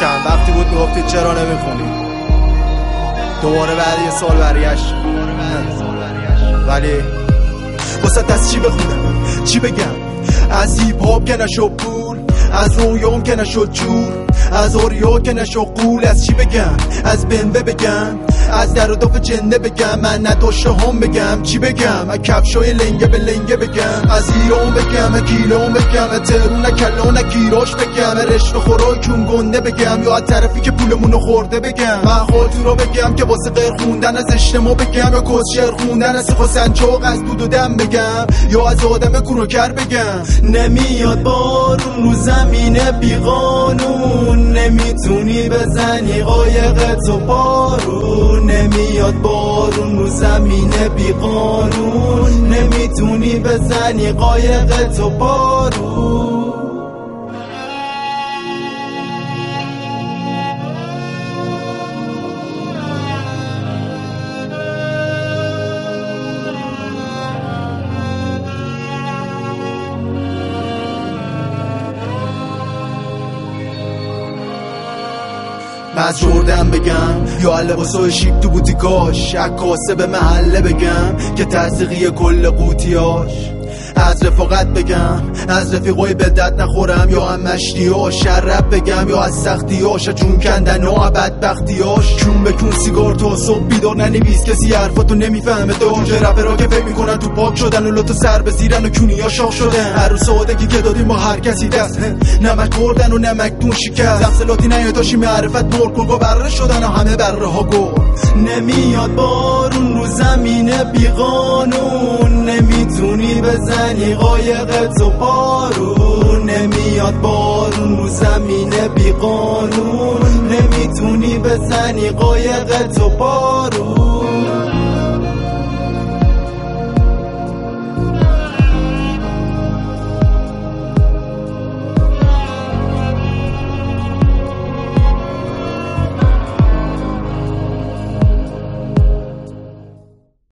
چند وقتی بود میگفتید چرا نمیخونی، دوباره بعد یه سال برگشت. ولی واسه از چی بخونم چی بگم؟ از هیپ هاپ که نشد پول، از رویام که نشد جور، از آریا که نشد قول. از چی بگم؟ از بنبه بگم، از در و داف جنده بگم، من نداشته هم بگم چی بگم؟ از کفشای لنگه به لنگه بگم، از ایران بگم، از کیلان بگم، از تهرون کلان کیراش بگم، رشته خورای کون گنده بگم، یا از طرفی که پولمونو خورده بگم. من خاطر رو بگم که واسه غیر خوندن از اجتماع بگم، یا کسشر خوندن از سیخ و سنچاق از دود و دم بگم، یا از آدم کنوکر بگم. نمیاد بارون رو زمین بی قانون، نمیتونی بزنی قایقتو بارون. نمیاد بارون رو زمین بی قانون، نمیتونی بزنی قایقتو بارون. از جردن بگم یا لباسای شیک تو بوتیکاش، عکاسه به محله بگم که تزریقی کل قوطیاش. از رفاقت بگم، از رفیقای بدت نخورم، یا هم مشتیاش. شرب بگم یا از سختیاش، جون کندن و بدبختیاش. چون بکن سیگار تا صبح بیدار ننویس، کسی حرفاتو نمیفهمه. دوج رپرها که فکر میکنن تو پاک شدن و لطو سر بزیرن و کونیا شاخ شدن. هر روز سادگی که دادیم با هر کسی دست، نمک بردن و نمک دون شکست. لفظلاتی نیاداشی معرفت مرکوگا بره شدن و همه بره ها گل. نمیاد بارون رو زمین بی قانون، نمیتونی بزنی قایقتو بارون. نمیاد بارون رو زمین بی قانون، نمیتونی بزنی قایقتو بارون.